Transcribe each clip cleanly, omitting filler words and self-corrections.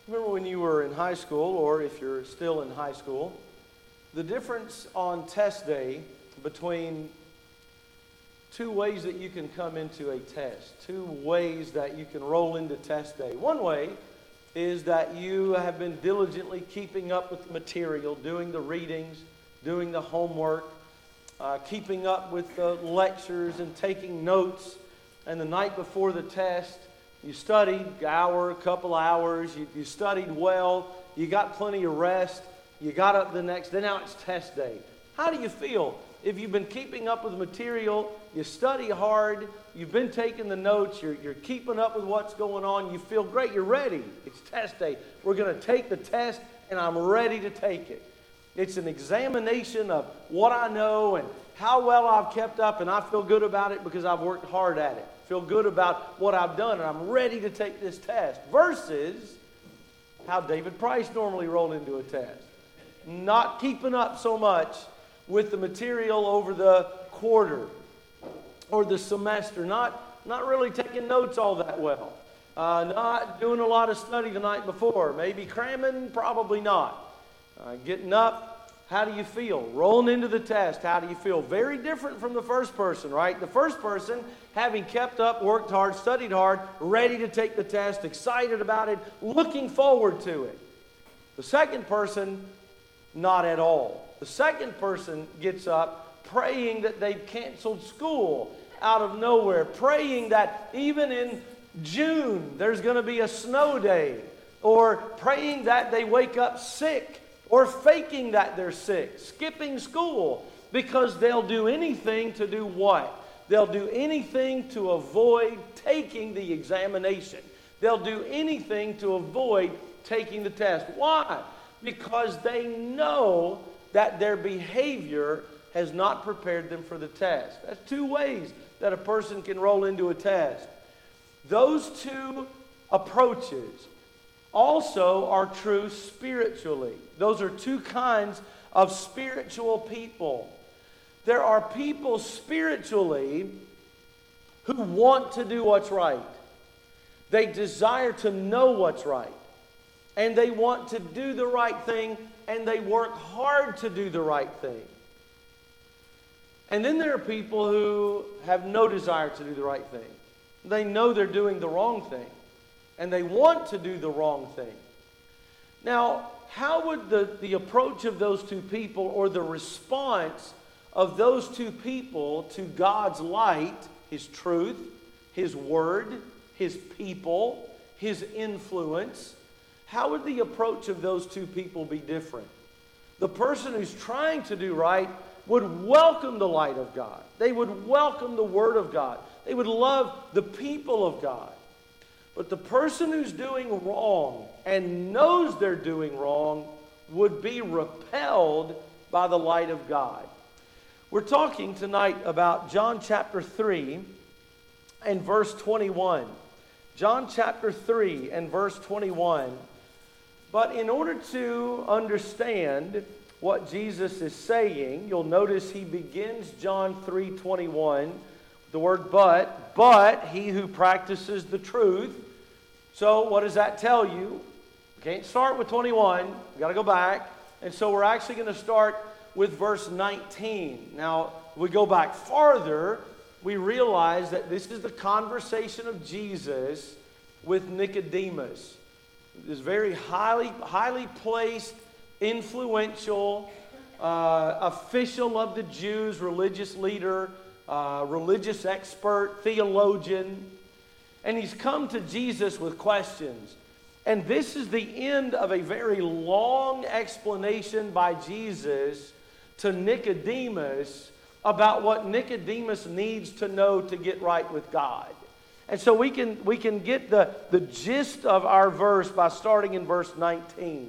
Remember when you were in high school, or if you're still in high school, the difference on test day between two ways that you can come into a test, two ways that you can roll into test day. One way is that you have been diligently keeping up with the material, doing the readings, doing the homework, keeping up with the lectures and taking notes. And the night before the test, you studied an hour, a couple hours, you studied well, you got plenty of rest, you got up the next day, now it's test day. How do you feel? If you've been keeping up with the material, you study hard, you've been taking the notes, you're keeping up with what's going on, you feel great, you're ready. It's test day. We're going to take the test, and I'm ready to take it. It's an examination of what I know and how well I've kept up, and I feel good about it because I've worked hard at it. Feel good about what I've done, and I'm ready to take this test. Versus how David Price normally rolled into a test. Not keeping up so much with the material over the quarter or the semester. Not really taking notes all that well. Not doing a lot of study the night before. Maybe cramming, probably not. Getting up. How do you feel? Rolling into the test, how do you feel? Very different from the first person, right? The first person, having kept up, worked hard, studied hard, ready to take the test, excited about it, looking forward to it. The second person, not at all. The second person gets up praying that they've canceled school out of nowhere, praying that even in June there's going to be a snow day, or praying that they wake up sick, or faking that they're sick, skipping school, because they'll do anything to do what? They'll do anything to avoid taking the examination. They'll do anything to avoid taking the test. Why? Because they know that their behavior has not prepared them for the test. That's two ways that a person can roll into a test. Those two approaches also are true spiritually. Those are two kinds of spiritual people. There are people spiritually who want to do what's right. They desire to know what's right. And they want to do the right thing, and they work hard to do the right thing. And then there are people who have no desire to do the right thing. They know they're doing the wrong thing, and they want to do the wrong thing. Now, how would the approach of those two people, or the response of those two people to God's light, His truth, His word, His people, His influence, how would the approach of those two people be different? The person who's trying to do right would welcome the light of God. They would welcome the Word of God. They would love the people of God. But the person who's doing wrong and knows they're doing wrong would be repelled by the light of God. We're talking tonight about John chapter 3 and verse 21. John chapter 3 and verse 21. But in order to understand what Jesus is saying, you'll notice he begins John 3:21, the word but he who practices the truth. So what does that tell you? We can't start with 21. We've got to go back. And so we're actually going to start with verse 19. Now, we go back farther, we realize that this is the conversation of Jesus with Nicodemus. This very highly placed, influential, official of the Jews, religious leader, religious expert, theologian. And he's come to Jesus with questions. And this is the end of a very long explanation by Jesus to Nicodemus about what Nicodemus needs to know to get right with God. And so we can get the gist of our verse by starting in verse 19.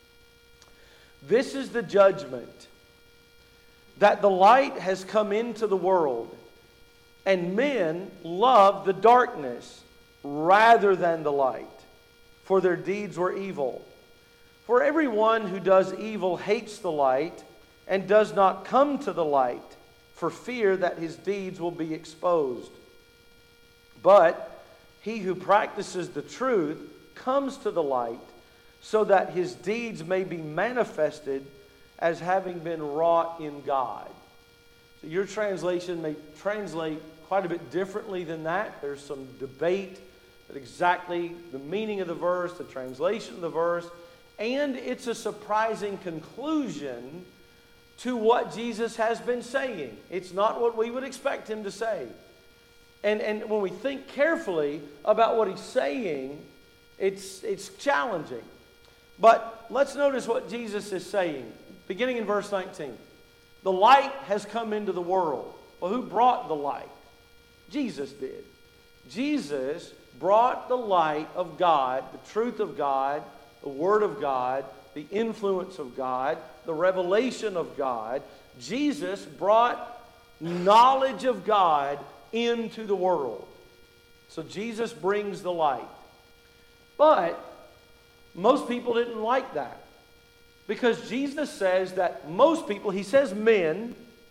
This is the judgment, that the light has come into the world, and men love the darkness rather than the light, for their deeds were evil. For everyone who does evil hates the light and does not come to the light, for fear that his deeds will be exposed. But he who practices the truth comes to the light, so that his deeds may be manifested as having been wrought in God. So your translation may translate quite a bit differently than that. There's some debate at exactly the meaning of the verse, the translation of the verse, and it's a surprising conclusion to what Jesus has been saying. It's not what we would expect him to say. And when we think carefully about what he's saying, it's challenging. But let's notice what Jesus is saying, beginning in verse 19. The light has come into the world. Well, who brought the light? Jesus did. Jesus brought the light of God, the truth of God, the Word of God, the influence of God, the revelation of God. Jesus brought knowledge of God into the world. So Jesus brings the light. But most people didn't like that. Because Jesus says that most people, he says men,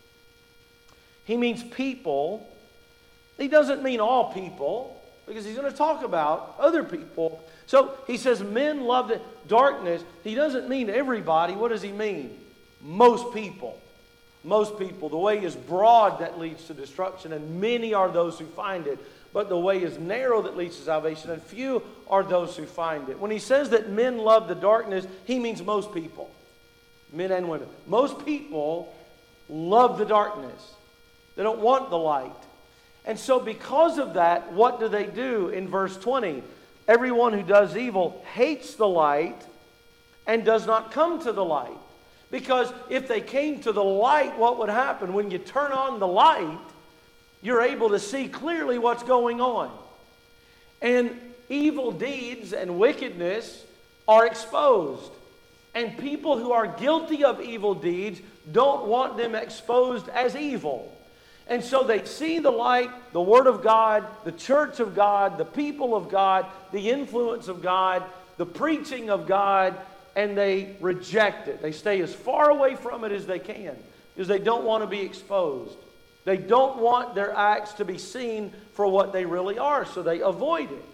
he means people. He doesn't mean all people, because he's going to talk about other people. So he says men love the darkness. He doesn't mean everybody. What does he mean? Most people. Most people. The way is broad that leads to destruction, and many are those who find it. But the way is narrow that leads to salvation, and few are those who find it. When he says that men love the darkness, he means most people. Men and women. Most people love the darkness. They don't want the light. And so because of that, what do? In verse 20, everyone who does evil hates the light and does not come to the light. Because if they came to the light, what would happen? When you turn on the light, you're able to see clearly what's going on. And evil deeds and wickedness are exposed. And people who are guilty of evil deeds don't want them exposed as evil. And so they see the light, the Word of God, the church of God, the people of God, the influence of God, the preaching of God, and they reject it. They stay as far away from it as they can because they don't want to be exposed. They don't want their acts to be seen for what they really are, so they avoid it.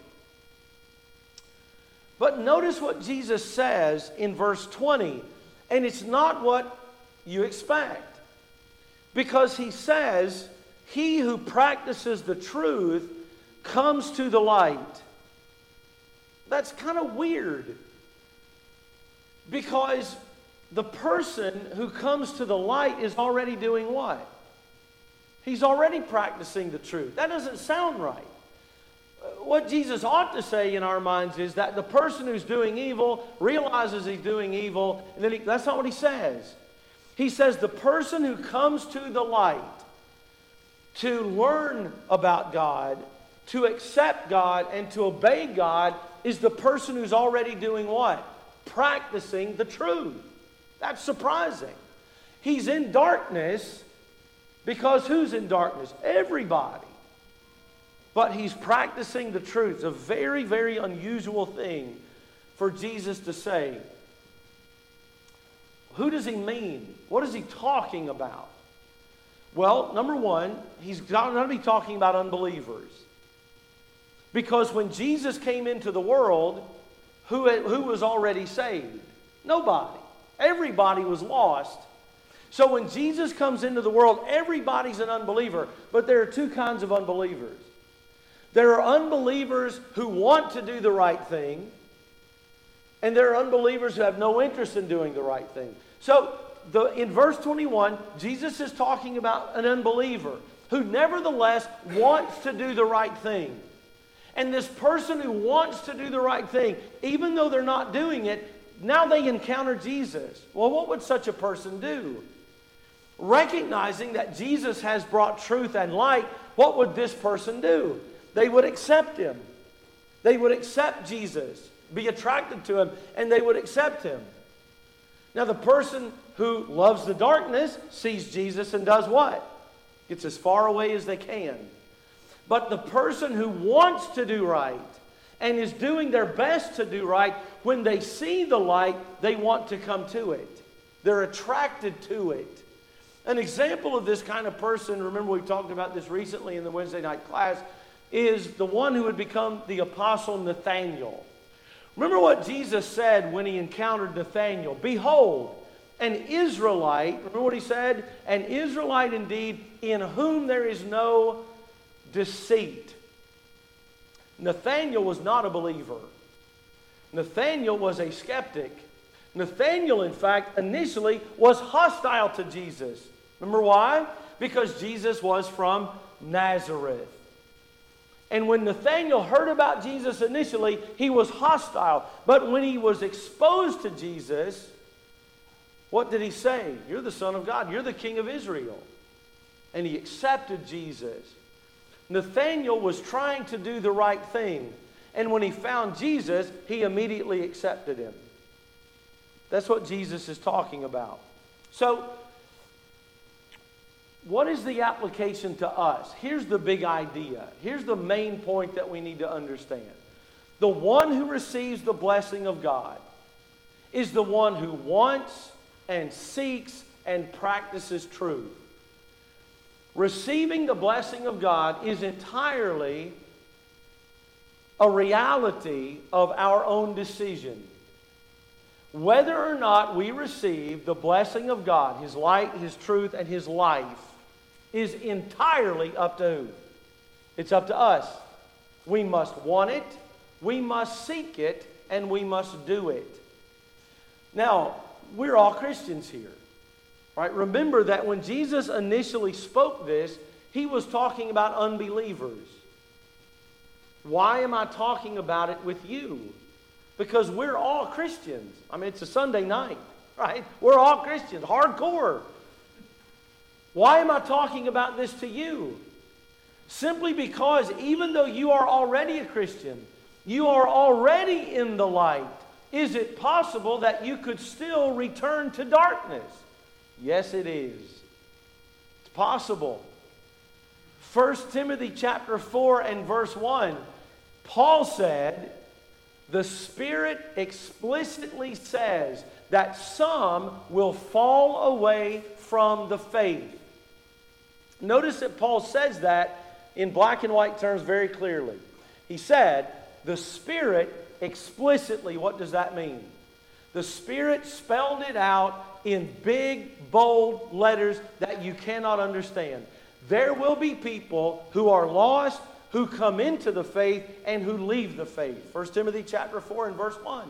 But notice what Jesus says in verse 20, and it's not what you expect. Because he says, he who practices the truth comes to the light. That's kind of weird. Because the person who comes to the light is already doing what? He's already practicing the truth. That doesn't sound right. What Jesus ought to say in our minds is that the person who's doing evil realizes he's doing evil, and then that's not what he says. He says the person who comes to the light to learn about God, to accept God, and to obey God is the person who's already doing what? Practicing the truth. That's surprising. He's in darkness because who's in darkness? Everybody. But he's practicing the truth. It's a very, very unusual thing for Jesus to say. Who does he mean? What is he talking about? Well, number one, he's not going to be talking about unbelievers. Because when Jesus came into the world, who was already saved? Nobody. Everybody was lost. So when Jesus comes into the world, everybody's an unbeliever. But there are two kinds of unbelievers. There are unbelievers who want to do the right thing, and there are unbelievers who have no interest in doing the right thing. So in verse 21, Jesus is talking about an unbeliever who nevertheless wants to do the right thing. And this person who wants to do the right thing, even though they're not doing it, now they encounter Jesus. Well, what would such a person do? Recognizing that Jesus has brought truth and light, what would this person do? They would accept him. They would accept Jesus, be attracted to him, and they would accept him. Now, the person who loves the darkness sees Jesus and does what? Gets as far away as they can. But the person who wants to do right and is doing their best to do right, when they see the light, they want to come to it. They're attracted to it. An example of this kind of person, remember we talked about this recently in the Wednesday night class, is the one who would become the apostle Nathaniel. Remember what Jesus said when he encountered Nathanael. Behold, an Israelite, remember what he said? An Israelite indeed, in whom there is no deceit. Nathanael was not a believer. Nathanael was a skeptic. Nathanael, in fact, initially was hostile to Jesus. Remember why? Because Jesus was from Nazareth. And when Nathanael heard about Jesus initially, he was hostile. But when he was exposed to Jesus, what did he say? You're the Son of God. You're the King of Israel. And he accepted Jesus. Nathanael was trying to do the right thing. And when he found Jesus, he immediately accepted him. That's what Jesus is talking about. So, what is the application to us? Here's the big idea. Here's the main point that we need to understand. The one who receives the blessing of God is the one who wants and seeks and practices truth. Receiving the blessing of God is entirely a reality of our own decision. Whether or not we receive the blessing of God, His light, His truth, and His life, is entirely up to who? It's up to us. We must want it, we must seek it, and we must do it. Now, we're all Christians here. Right? Remember that when Jesus initially spoke this, He was talking about unbelievers. Why am I talking about it with you? Because we're all Christians. I mean, it's a Sunday night, right? We're all Christians, hardcore. Why am I talking about this to you? Simply because even though you are already a Christian, you are already in the light, is it possible that you could still return to darkness? Yes, it is. It's possible. 1 Timothy chapter 4 and verse 1, Paul said, the Spirit explicitly says that some will fall away from the faith. Notice that Paul says that in black and white terms very clearly. He said, the Spirit explicitly, what does that mean? The Spirit spelled it out in big, bold letters that you cannot understand. There will be people who are lost, who come into the faith, and who leave the faith. 1 Timothy chapter 4 and verse 1.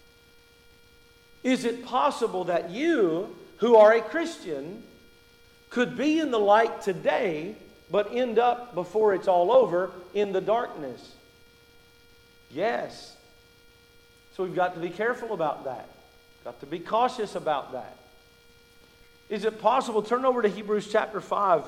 Is it possible that you, who are a Christian, could be in the light today, but end up, before it's all over, in the darkness? Yes. So we've got to be careful about that. Got to be cautious about that. Is it possible? Turn over to Hebrews chapter 5.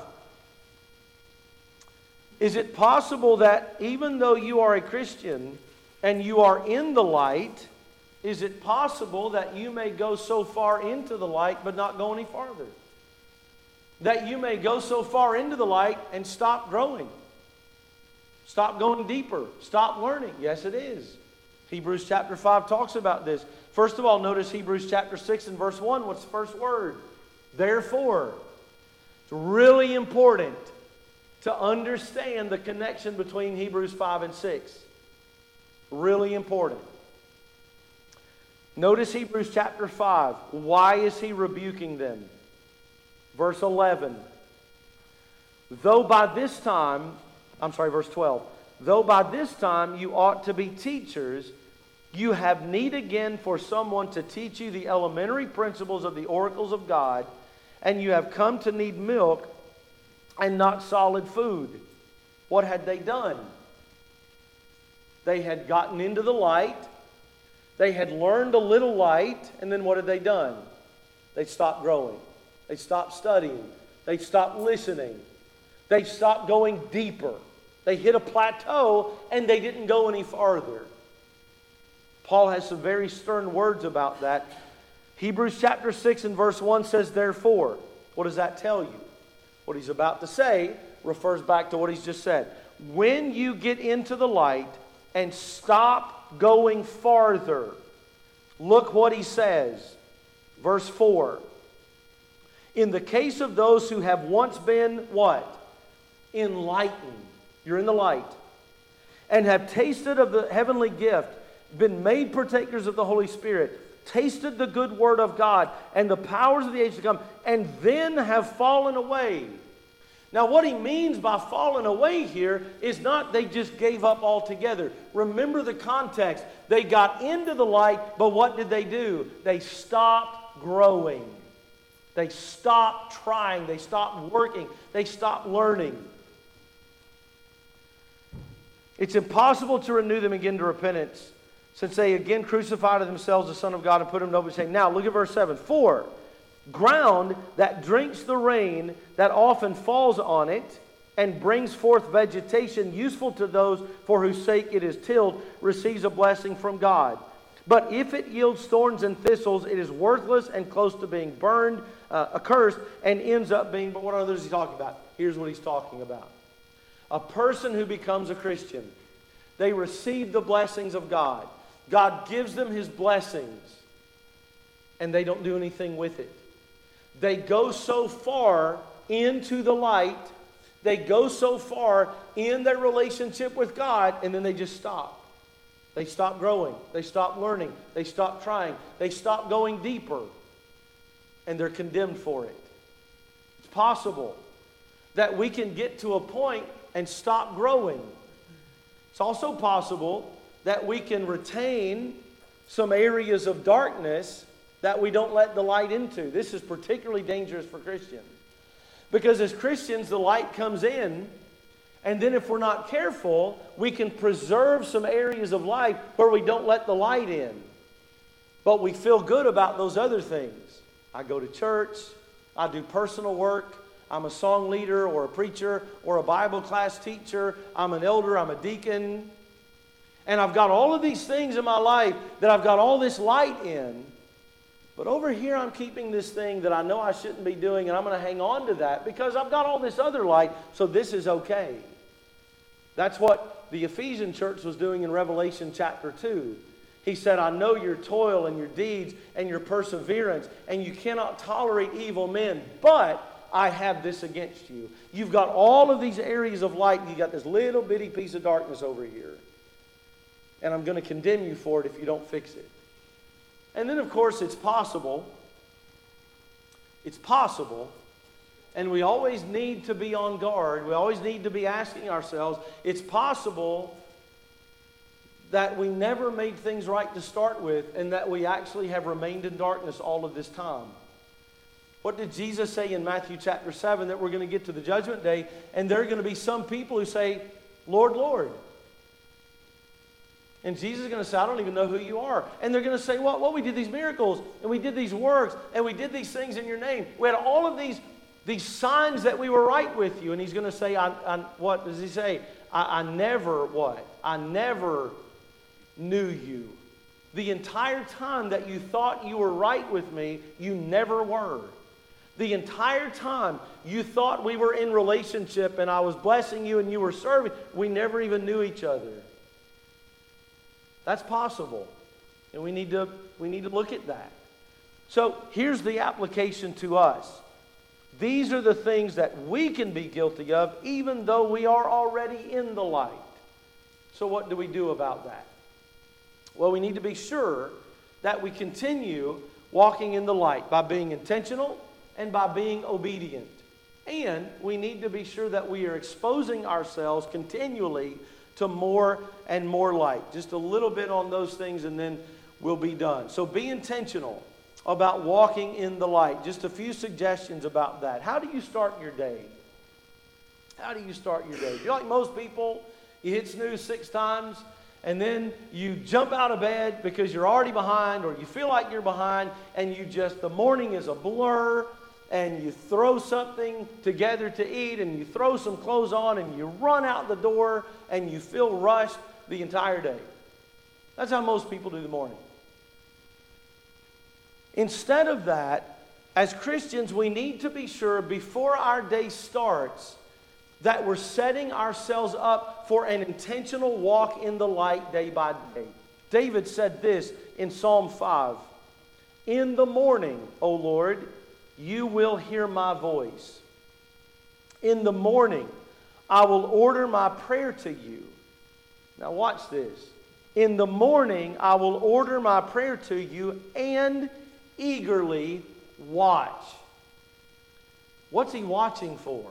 Is it possible that even though you are a Christian and you are in the light, is it possible that you may go so far into the light but not go any farther? That you may go so far into the light and stop growing. Stop going deeper. Stop learning. Yes, it is. Hebrews chapter 5 talks about this. First of all, notice Hebrews chapter 6 and verse 1. What's the first word? Therefore. It's really important to understand the connection between Hebrews 5 and 6. Really important. Notice Hebrews chapter 5. Why is he rebuking them? Verse 11. Verse 12. Though by this time you ought to be teachers, you have need again for someone to teach you the elementary principles of the oracles of God, and you have come to need milk and not solid food. What had they done? They had gotten into the light. They had learned a little light. And then what had they done? They stopped growing. They stopped studying. They stopped listening. They stopped going deeper. They hit a plateau and they didn't go any farther. Paul has some very stern words about that. Hebrews chapter 6 and verse 1 says, therefore. What does that tell you? What he's about to say refers back to what he's just said. When you get into the light and stop going farther, look what he says. Verse 4. In the case of those who have once been what? Enlightened. You're in the light. And have tasted of the heavenly gift. been made partakers of the Holy Spirit, tasted the good word of God and the powers of the age to come, and then have fallen away. Now, what he means by fallen away here is not they just gave up altogether. Remember the context. They got into the light, but what did they do? They stopped growing. They stopped trying. They stopped working. They stopped learning. It's impossible to renew them again to repentance, since they again crucified to themselves the Son of God and put him to open shame. Now, look at verse 7. For ground that drinks the rain that often falls on it and brings forth vegetation useful to those for whose sake it is tilled receives a blessing from God. But if it yields thorns and thistles, it is worthless and close to being burned, accursed, and ends up being... But what others is he talking about? Here's what he's talking about. A person who becomes a Christian, they receive the blessings of God. God gives them his blessings, and they don't do anything with it. They go so far into the light, they go so far in their relationship with God, and then they just stop. They stop growing. They stop learning. They stop trying. They stop going deeper, and they're condemned for it. It's possible that we can get to a point and stop growing. It's also possible that we can retain some areas of darkness that we don't let the light into. This is particularly dangerous for Christians. Because as Christians, the light comes in, and then if we're not careful, we can preserve some areas of life where we don't let the light in. But we feel good about those other things. I go to church, I do personal work, I'm a song leader or a preacher or a Bible class teacher, I'm an elder, I'm a deacon. And I've got all of these things in my life that I've got all this light in. But over here I'm keeping this thing that I know I shouldn't be doing, and I'm going to hang on to that because I've got all this other light, so this is okay. That's what the Ephesian church was doing in Revelation chapter 2. He said, I know your toil and your deeds and your perseverance, and you cannot tolerate evil men, but I have this against you. You've got all of these areas of light, and you've got this little bitty piece of darkness over here. And I'm going to condemn you for it if you don't fix it. And then, of course, it's possible, and we always need to be on guard. We always need to be asking ourselves, it's possible that we never made things right to start with and that we actually have remained in darkness all of this time. What did Jesus say in Matthew chapter 7? That we're going to get to the judgment day, and there are going to be some people who say, Lord, Lord. And Jesus is going to say, I don't even know who you are. And they're going to say, well, we did these miracles, and we did these works, and we did these things in your name. We had all of these signs that we were right with you. And he's going to say, what does he say? I never what? I never knew you. The entire time that you thought you were right with me, you never were. The entire time you thought we were in relationship and I was blessing you and you were serving, we never even knew each other. That's possible. And we need to look at that. So here's the application to us. These are the things that we can be guilty of even though we are already in the light. So what do we do about that? Well, we need to be sure that we continue walking in the light by being intentional and by being obedient. And we need to be sure that we are exposing ourselves continually to more and more light. Just a little bit on those things and then we'll be done. So be intentional about walking in the light. Just a few suggestions about that. How do you start your day? How do you start your day? You're like most people, you hit snooze 6 times and then you jump out of bed because you're already behind or you feel like you're behind and the morning is a blur and you throw something together to eat and you throw some clothes on and you run out the door and you feel rushed the entire day. That's how most people do the morning. Instead of that, as Christians, we need to be sure before our day starts that we're setting ourselves up for an intentional walk in the light day by day. David said this in Psalm 5. In the morning, O Lord, you will hear my voice. In the morning, I will order my prayer to you. Now watch this. In the morning I will order my prayer to you and eagerly watch. What's he watching for?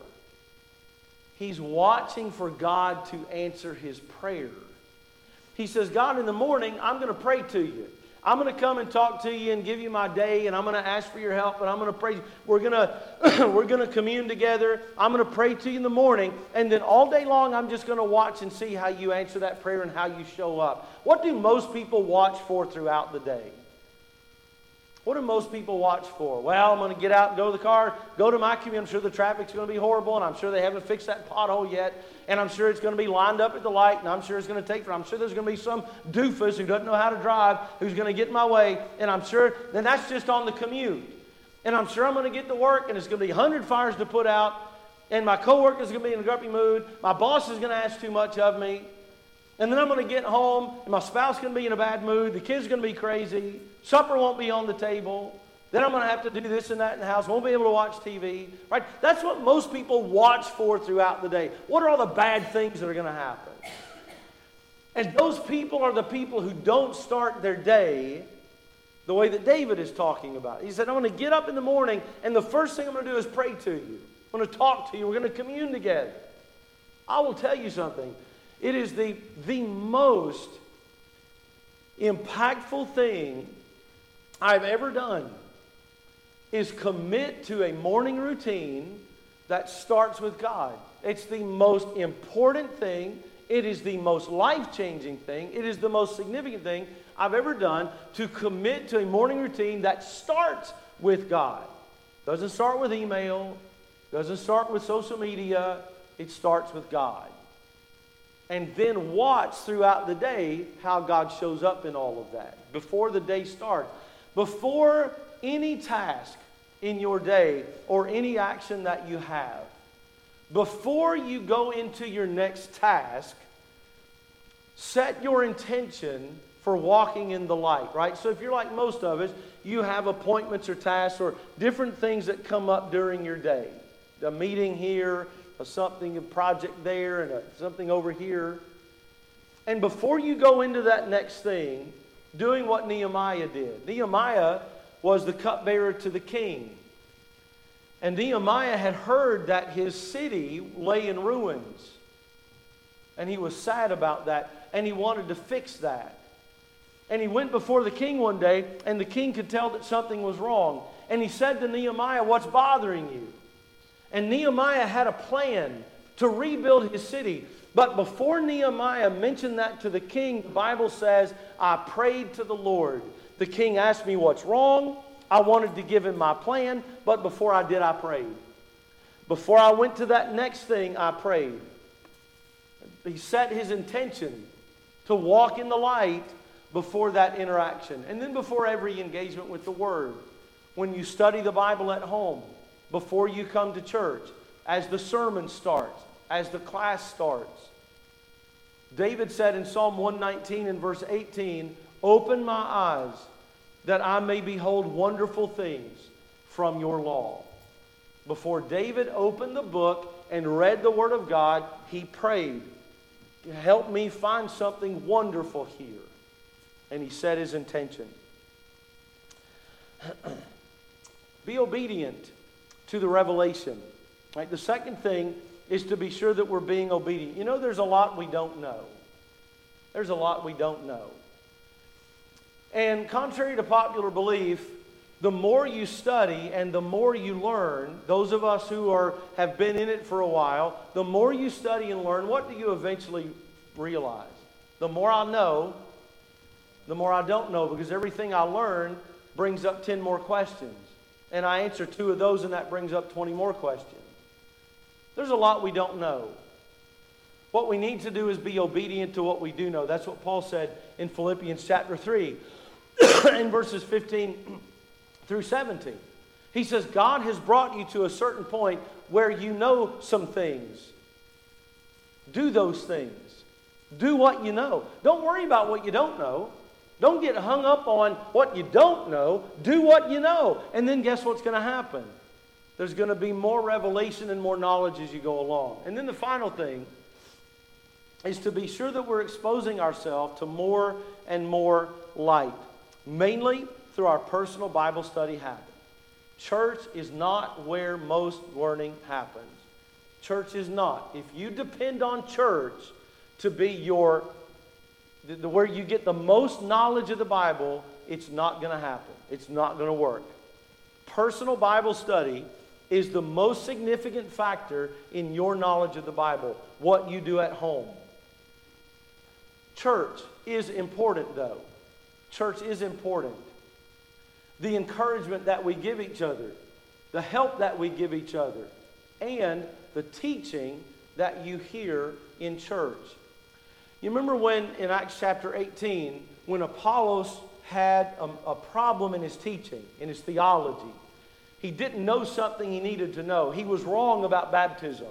He's watching for God to answer his prayer. He says, God, in the morning, I'm going to pray to you. I'm going to come and talk to you and give you my day, and I'm going to ask for your help, and I'm going to pray. We're going to commune together. I'm going to pray to you in the morning, and then all day long, I'm just going to watch and see how you answer that prayer and how you show up. What do most people watch for throughout the day? What do most people watch for? Well, I'm going to get out and go to the car, go to my commute. I'm sure the traffic's going to be horrible, and I'm sure they haven't fixed that pothole yet, and I'm sure it's going to be lined up at the light, and I'm sure it's going to take forever. I'm sure there's going to be some doofus who doesn't know how to drive who's going to get in my way, and I'm sure then that's just on the commute. And I'm sure I'm going to get to work, and it's going to be 100 fires to put out, and my coworker's going to be in a grumpy mood. My boss is going to ask too much of me. And then I'm going to get home, and my spouse is going to be in a bad mood. The kids are going to be crazy. Supper won't be on the table. Then I'm going to have to do this and that in the house. Won't be able to watch TV. Right? That's what most people watch for throughout the day. What are all the bad things that are going to happen? And those people are the people who don't start their day the way that David is talking about. He said, I'm going to get up in the morning, and the first thing I'm going to do is pray to you. I'm going to talk to you. We're going to commune together. I will tell you something. It is the most impactful thing I've ever done is commit to a morning routine that starts with God. It's the most important thing. It is the most life-changing thing. It is the most significant thing I've ever done to commit to a morning routine that starts with God. Doesn't start with email. Doesn't start with social media. It starts with God. And then watch throughout the day how God shows up in all of that. Before the day starts. Before any task in your day or any action that you have. Before you go into your next task, set your intention for walking in the light, right? So if you're like most of us, you have appointments or tasks or different things that come up during your day. A meeting here, a project there, and something over here. And before you go into that next thing, doing what Nehemiah did. Nehemiah was the cupbearer to the king. And Nehemiah had heard that his city lay in ruins. And he was sad about that, and he wanted to fix that. And he went before the king one day, and the king could tell that something was wrong. And he said to Nehemiah, what's bothering you? And Nehemiah had a plan to rebuild his city. But before Nehemiah mentioned that to the king, the Bible says, I prayed to the Lord. The king asked me what's wrong. I wanted to give him my plan, but before I did, I prayed. Before I went to that next thing, I prayed. He set his intention to walk in the light before that interaction. And then before every engagement with the Word. When you study the Bible at home, before you come to church, as the sermon starts, as the class starts. David said in Psalm 119 and verse 18, open my eyes that I may behold wonderful things from your law. Before David opened the book and read the Word of God, he prayed, help me find something wonderful here. And he set his intention. Be obedient to the revelation. Right? The second thing is to be sure that we're being obedient. You know, there's a lot we don't know. There's a lot we don't know. And contrary to popular belief, the more you study and the more you learn, those of us who have been in it for a while, the more you study and learn, what do you eventually realize? The more I know, the more I don't know, because everything I learn brings up 10 more questions. And I answer 2 of those, and that brings up 20 more questions. There's a lot we don't know. What we need to do is be obedient to what we do know. That's what Paul said in Philippians chapter 3, in verses 15 through 17. He says, God has brought you to a certain point where you know some things. Do those things. Do what you know. Don't worry about what you don't know. Don't get hung up on what you don't know. Do what you know. And then guess what's going to happen? There's going to be more revelation and more knowledge as you go along. And then the final thing is to be sure that we're exposing ourselves to more and more light, mainly through our personal Bible study habit. Church is not where most learning happens. Church is not. If you depend on church to be where you get the most knowledge of the Bible, it's not going to happen. It's not going to work. Personal Bible study is the most significant factor in your knowledge of the Bible, what you do at home. Church is important, though. Church is important. The encouragement that we give each other, the help that we give each other, and the teaching that you hear in church. You remember when in Acts chapter 18, when Apollos had a problem in his teaching, in his theology. He didn't know something he needed to know. He was wrong about baptism.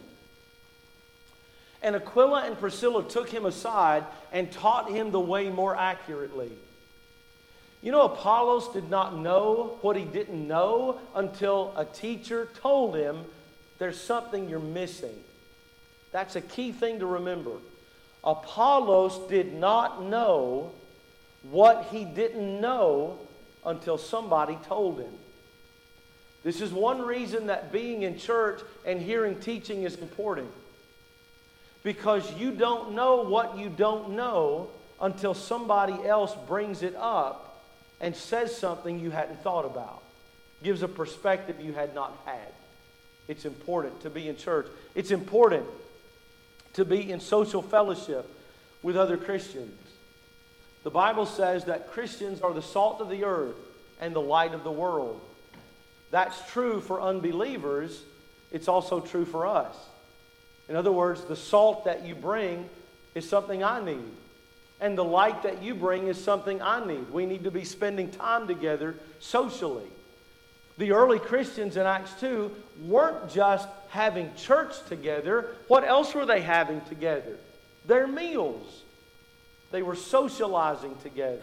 And Aquila and Priscilla took him aside and taught him the way more accurately. You know, Apollos did not know what he didn't know until a teacher told him, there's something you're missing. That's a key thing to remember. Apollos did not know what he didn't know until somebody told him. This is one reason that being in church and hearing teaching is important. Because you don't know what you don't know until somebody else brings it up and says something you hadn't thought about. Gives a perspective you had not had. It's important to be in church. It's important to be in social fellowship with other Christians. The Bible says that Christians are the salt of the earth and the light of the world. That's true for unbelievers. It's also true for us. In other words, the salt that you bring is something I need. And the light that you bring is something I need. We need to be spending time together socially. The early Christians in Acts 2 weren't just having church together. What else were they having together? Their meals. They were socializing together.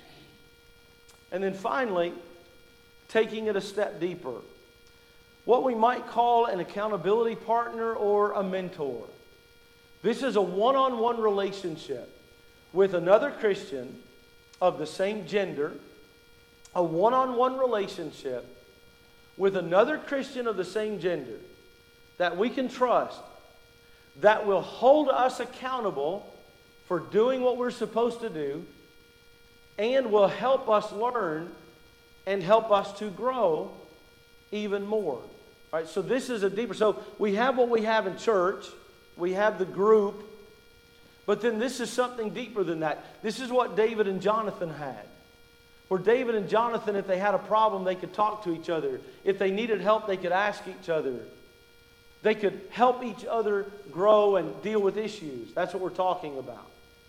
And then finally, taking it a step deeper. What we might call an accountability partner or a mentor. This is a one-on-one relationship with another Christian of the same gender, a one-on-one relationship with another Christian of the same gender that we can trust, that will hold us accountable for doing what we're supposed to do, and will help us learn and help us to grow even more. All right, so this is a deeper. So we have what we have in church. We have the group. But then this is something deeper than that. This is what David and Jonathan had. Where David and Jonathan, if they had a problem, they could talk to each other. If they needed help, they could ask each other. They could help each other grow and deal with issues. That's what we're talking about.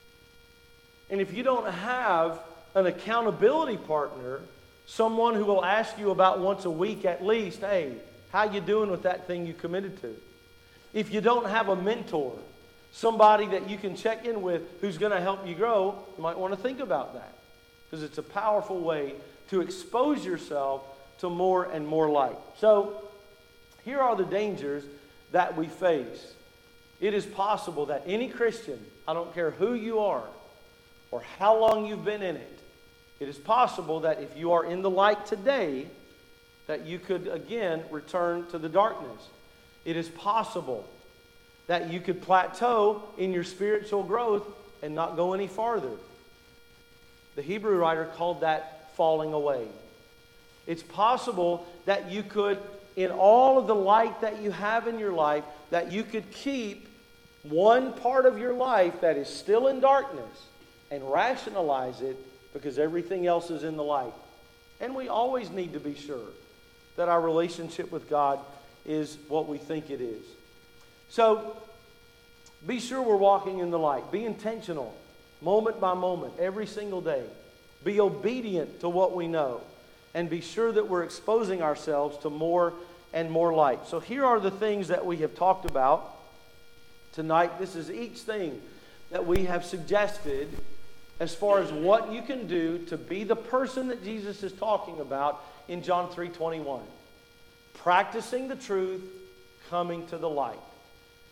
And if you don't have an accountability partner, someone who will ask you about once a week at least, hey, how you doing with that thing you committed to? If you don't have a mentor, somebody that you can check in with who's going to help you grow, you might want to think about that. Because it's a powerful way to expose yourself to more and more light. So, here are the dangers that we face. It is possible that any Christian, I don't care who you are or how long you've been in it, it is possible that if you are in the light today, that you could again return to the darkness. It is possible that you could plateau in your spiritual growth and not go any farther. The Hebrew writer called that falling away. It's possible that you could, in all of the light that you have in your life, that you could keep one part of your life that is still in darkness and rationalize it because everything else is in the light. And we always need to be sure that our relationship with God is what we think it is. So, be sure we're walking in the light. Be intentional, moment by moment, every single day. Be obedient to what we know. And be sure that we're exposing ourselves to more and more light. So here are the things that we have talked about tonight. This is each thing that we have suggested as far as what you can do to be the person that Jesus is talking about in John 3:21. Practicing the truth, coming to the light.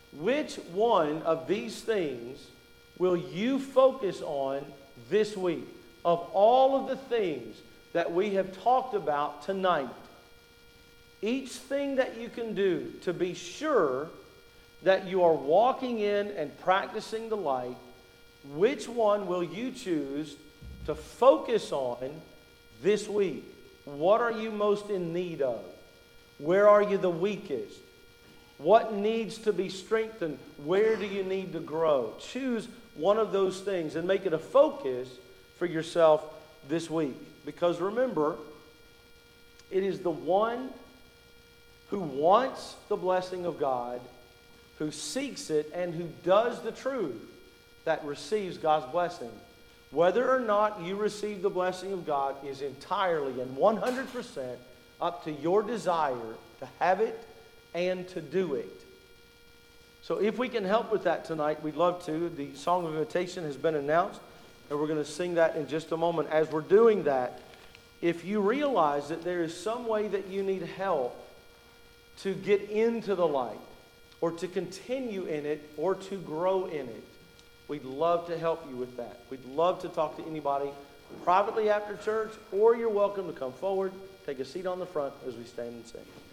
which one of these things will you focus on this week? Of all of the things that we have talked about tonight, each thing that you can do to be sure that you are walking in and practicing the light, which one will you choose to focus on this week? What are you most in need of? Where are you the weakest? What needs to be strengthened? Where do you need to grow? Choose one of those things and make it a focus for yourself this week. Because remember, it is the one who wants the blessing of God, who seeks it, and who does the truth that receives God's blessing. Whether or not you receive the blessing of God is entirely and 100% up to your desire to have it and to do it. So if we can help with that tonight, we'd love to. The song of invitation has been announced, and we're going to sing that in just a moment. As we're doing that, if you realize that there is some way that you need help to get into the light, or to continue in it, or to grow in it, we'd love to help you with that. We'd love to talk to anybody privately after church, or you're welcome to come forward, take a seat on the front as we stand and sing.